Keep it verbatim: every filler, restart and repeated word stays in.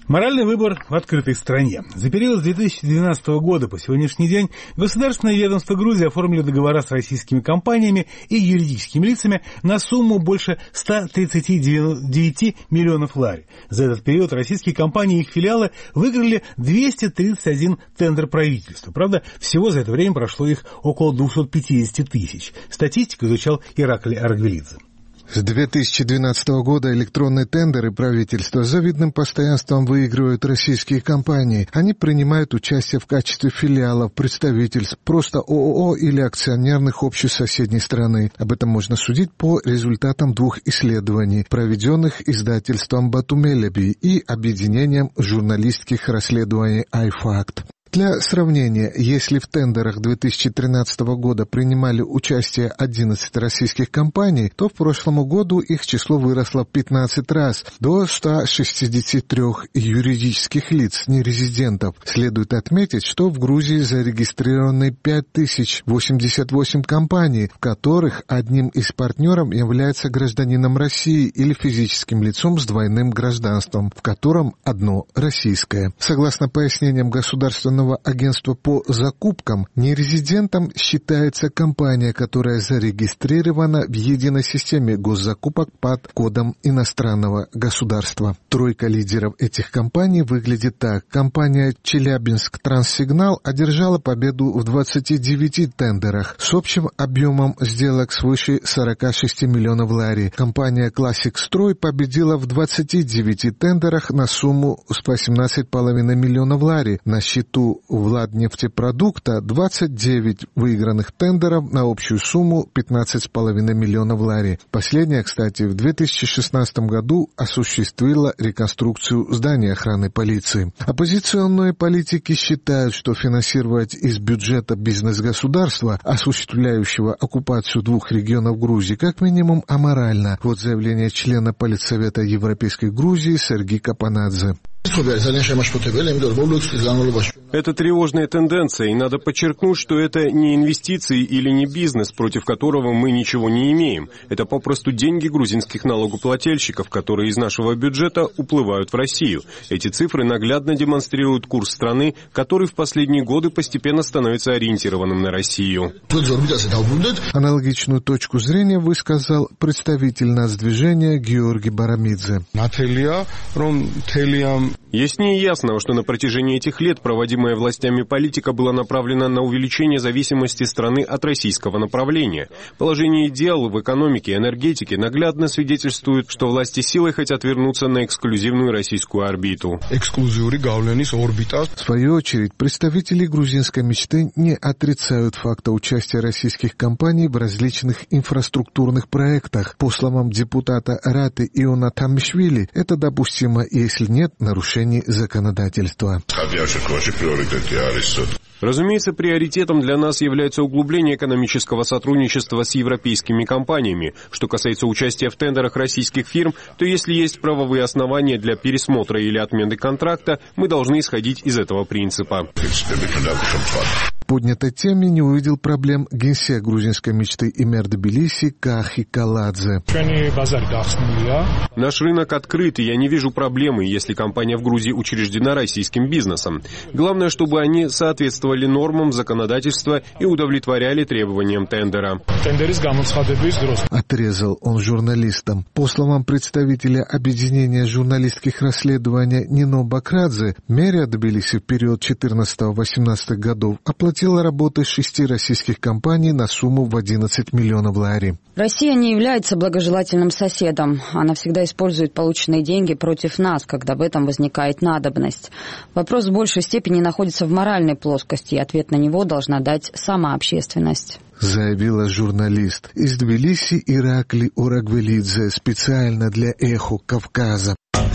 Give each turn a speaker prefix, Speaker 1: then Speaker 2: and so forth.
Speaker 1: Моральный выбор в открытой стране. За период с две тысячи двенадцатого года по сегодняшний день государственное ведомство Грузии оформили договора с российскими компаниями и юридическими лицами на сумму больше ста тридцати девяти миллионов лари. За этот период российские компании и их филиалы выиграли двести тридцать один тендер правительства. Правда, всего за это время прошло их около двухсот пятидесяти тысяч. Статистику изучал Ираклий Араквелидзе.
Speaker 2: С две тысячи двенадцатого года электронные тендеры правительства с завидным постоянством выигрывают российские компании. Они принимают участие в качестве филиалов, представительств, просто ООО или акционерных обществ соседней страны. Об этом можно судить по результатам двух исследований, проведенных издательством Батумелеби и объединением журналистских расследований iFact. Для сравнения, если в тендерах две тысячи тринадцатого года принимали участие одиннадцать российских компаний, то в прошлом году их число выросло в пятнадцать раз, до ста шестидесяти трёх юридических лиц, нерезидентов. Следует отметить, что в Грузии зарегистрированы пять тысяч восемьдесят восемь компаний, в которых одним из партнеров является гражданином России или физическим лицом с двойным гражданством, в котором одно российское. Согласно пояснениям государственного агентства по закупкам, нерезидентом считается компания, которая зарегистрирована в единой системе госзакупок под кодом иностранного государства. Тройка лидеров этих компаний выглядит так. Компания Челябинск Транссигнал одержала победу в двадцати девяти тендерах с общим объемом сделок свыше сорока шести миллионов лари. Компания Классик Строй победила в двадцати девяти тендерах на сумму с восемнадцати с половиной миллионов лари. На счету Владнефтепродукта двадцать девять выигранных тендеров на общую сумму пятнадцать с половиной миллионов лари. Последняя, кстати, в две тысячи шестнадцатом году осуществила реконструкцию здания охраны полиции. Оппозиционные политики считают, что финансировать из бюджета бизнес государства, осуществляющего оккупацию двух регионов Грузии, как минимум аморально. Вот заявление члена Политсовета Европейской Грузии Сергей Капанадзе.
Speaker 3: Это тревожная тенденция, и надо подчеркнуть, что это не инвестиции или не бизнес, против которого мы ничего не имеем. Это попросту деньги грузинских налогоплательщиков, которые из нашего бюджета уплывают в Россию. Эти цифры наглядно демонстрируют курс страны, который в последние годы постепенно становится ориентированным на Россию.
Speaker 2: Аналогичную точку зрения высказал представитель нацдвижения Георгий Барамидзе.
Speaker 3: Яснее ясного, что на протяжении этих лет проводимая властями политика была направлена на увеличение зависимости страны от российского направления. Положение дел в экономике и энергетике наглядно свидетельствует, что власти силой хотят вернуться на эксклюзивную российскую орбиту.
Speaker 2: В свою очередь, представители грузинской мечты не отрицают факта участия российских компаний в различных инфраструктурных проектах. По словам депутата Раты Иона Тамишвили, это допустимо, если нет нарушений законодательства.
Speaker 3: Разумеется, приоритетом для нас является углубление экономического сотрудничества с европейскими компаниями. Что касается участия в тендерах российских фирм, то если есть правовые основания для пересмотра или отмены контракта, мы должны исходить из этого принципа.
Speaker 2: В поднятой теме не увидел проблем генсек грузинской мечты Имер Тбилиси Кахи Каладзе.
Speaker 3: Наш рынок открыт, и я не вижу проблемы, если компания в Грузии учреждена российским бизнесом. Главное, чтобы они соответствовали нормам законодательства и удовлетворяли требованиям тендера.
Speaker 2: Отрезал он журналистам. По словам представителя объединения журналистских расследований Нино Бакрадзе, мэрия Тбилиси в период четырнадцатого-восемнадцатого годов оплатила работы шести российских компаний на сумму в одиннадцать миллионов лари.
Speaker 4: Россия не является благожелательным соседом. Она всегда использует полученные деньги против нас, когда в этом возникает надобность. Вопрос в большей степени находится в моральной плоскости, и ответ на него должна дать сама общественность.
Speaker 2: Заявила журналист из Тбилиси Ираклий Араквелидзе специально для «Эхо Кавказа».